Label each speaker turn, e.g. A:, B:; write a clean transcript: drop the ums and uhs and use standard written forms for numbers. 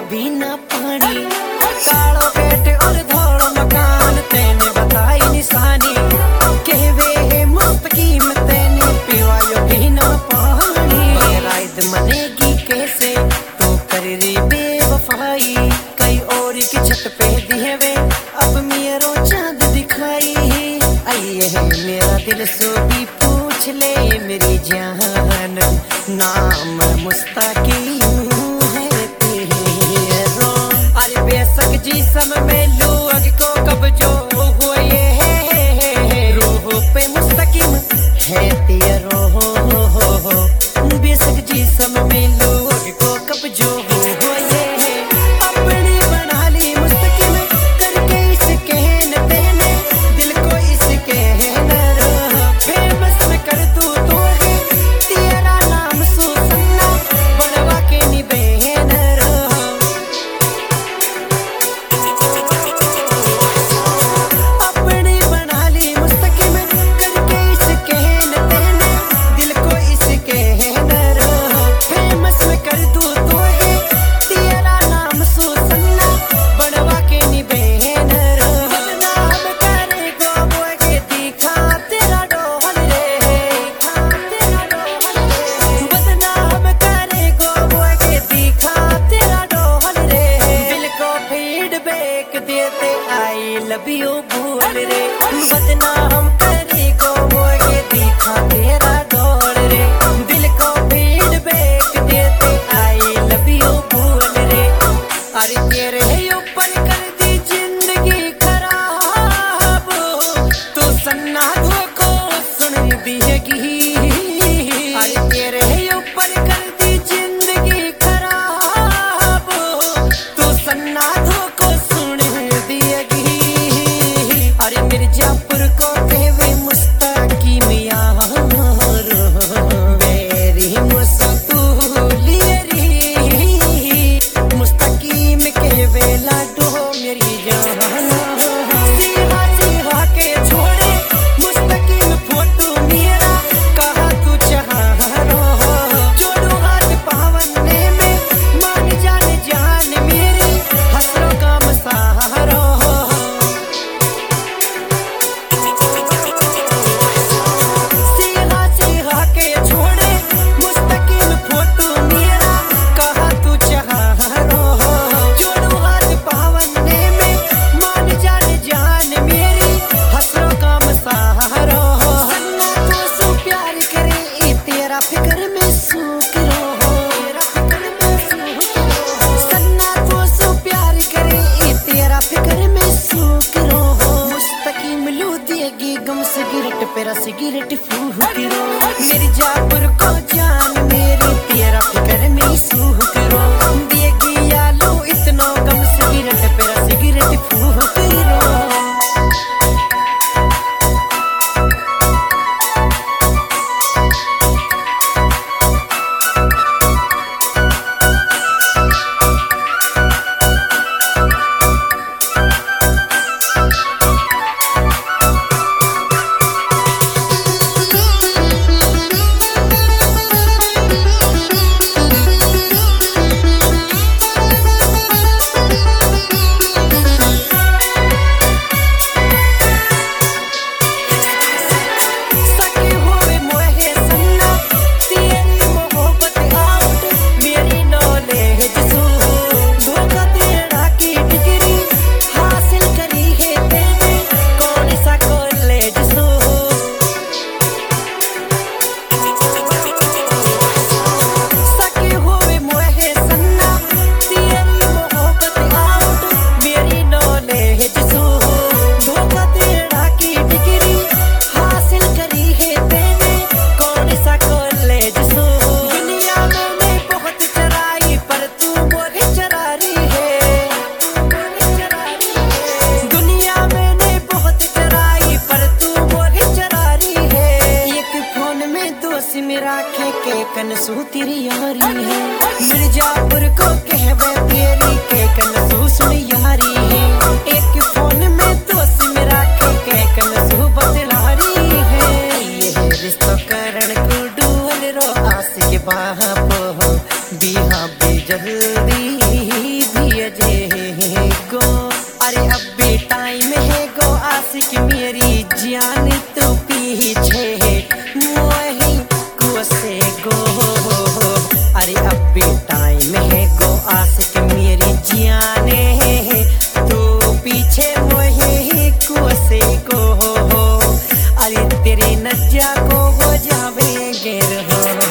A: भी ना पानी। कालो पेट और धोलो मकान तेने बताई निशानी। कहवे मुस्तकीम तेने पिवायो भी ना पानी। राइद मनेगी कैसे तो कर री बेवफाई। कई और की छत पे दिहवे अब मेरो चांद दिखाई। आइए है मेरा दिल सो भी पूछ ले मेरी जान। नाम मुस्तकीम है तेरा। अरे बेशक जिस्म में लोग को कब्जो हुआ ये है। रूह पे मुस्तकीम है तेरा। बेशक जिस्म में लोग को कब्जो हुआ ये है। अपनी बना ली मुस्तकीम करके इसके न तेने दिल को इसके न फेमस में कर दूं तो है तेरा नाम सुसन्ना बनवा के निबेन रहा। अपनी बना ली मुस्तकीम करके इसके न तेने दिल को इसके न फेमस में कर दूं तो है तेरा नाम सुसन्ना बनवा के निबेन रहा। बदनाम करेगा वो के दिखा तेरा डोहल रे। बदनाम करेगा वो के दिखा तेरा डोहल रे। दिल को फीडबैक देते आई लव यू बोल रे। बदनाम करेगा वो के दिखा तेरा डोहल रे। दिल को फीडबैक देते आई लव यू बोल रे। अरे तेरे ऊपर कर दी जिंदगी खराब तो सन्ना धोखो सुन दिएगी। अरे तेरे ऊपर कर दी जिंदगी खराब तो सन्ना धोखो सुन दिएगी। अरे मिर्जापुर को कहवे मुस्तकीम यार। मेरी मुस्तूलियरी मुस्तकीम कहवे लाडो मेरी जान। सीहा सीहा के छोड़े मुस्तकीम फोटो मेरा कहा तू चाहरो। जोड़ो हाथ पावने में मान जान जान मेरी हसरो का मसारो। सीहा सीहा के छोड़े मुस्तकीम फोटो मेरा कहा तू चाहरो। जोड़ो हाथ पावने में मान जान जान मेरी हसरो का मसारो। सन्ना तो सो प्यार करे ई तेरा फिक्र में सू करो। सन्ना तो सो प्यार करे ई तेरा फिक्र में सू करो। मुस्तकीम लू देगी गम सिगरेट पेरा सिगरेट फूह करो। मिर्जापुर को जान मेरी तेरा फिक्र में सूह करो। देगी यालो इतना गम सिगरेट पेरा सिगरेट फूह करो। सके हुए मोहे सन्ना तेरी मोहब्बत आउट मेरी नॉलेज सो। धोखा तेरा की डिग्री हासिल करी है तेने कौन सा कॉलेज सो। सके हुए मोहे सन्ना तेरी मोहब्बत आउट मेरी नॉलेज सो। धोखा तेरा की डिग्री हासिल करी है तेने कौन सा कॉलेज सो। दुनिया मैंने बहुत चराई पर तू मोरे चरा रही है। दुनिया मैंने बहुत चराई पर तू मोरे चरा रही है। एक फोन में दोस्त मेरा खे के कनसू तेरी यारी है। मिर्जापुर को कहवे तेरी के कनसू सुन यारी है। एक फोन में दोस्त मेरा खे के कनसू बतला रही है। ये है रिश्तो करण को डूल रो आस के बाप हो बिहा भी जल्दी भी तेरी नज्जा को हो जावे गेर हो।